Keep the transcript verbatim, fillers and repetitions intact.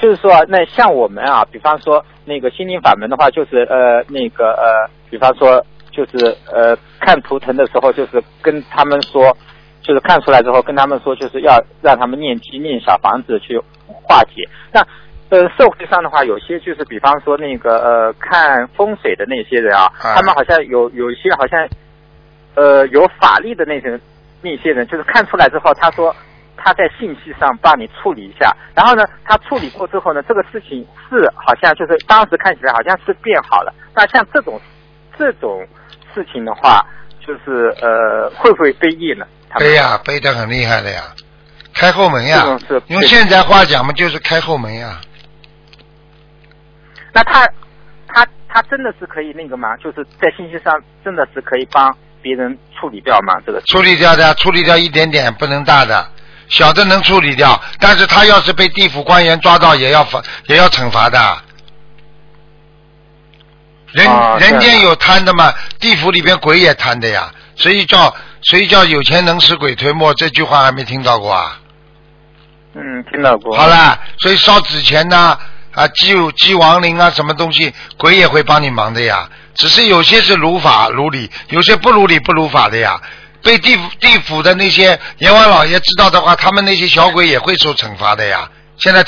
就是说，那像我们啊，比方说那个心灵法门的话，就是呃那个呃，比方说就是呃看图腾的时候，就是跟他们说，就是看出来之后跟他们说，就是要让他们念经念小房子去化解。那呃社会上的话，有些就是比方说那个呃看风水的那些人啊， 啊他们好像有有一些好像呃有法力的那些那些人，就是看出来之后，他说。他在信息上帮你处理一下，然后呢，他处理过之后呢，这个事情是好像就是当时看起来好像是变好了。那像这种这种事情的话，就是呃，会不会背业呢？ 背呀，背得很厉害的呀，开后门呀，用现在话讲嘛，就是开后门呀。 那他他他真的是可以那个吗？就是在信息上真的是可以帮别人处理掉吗？这个处理掉的，处理掉一点点，不能大的。小的能处理掉，但是他要是被地府官员抓到，也要罚，也要惩罚的。人、啊、人间有贪的嘛，地府里边鬼也贪的呀。所以叫所以叫有钱能使鬼推磨，这句话还没听到过啊？ 嗯，听到过。 好了，所以烧纸钱呐、啊，啊，祭祭亡灵啊，什么东西，鬼也会帮你忙的呀。只是有些是如法如理，有些不如理不如法的呀。被地府地府的那些阎王老爷知道的话，他们那些小鬼也会受惩罚的呀。现在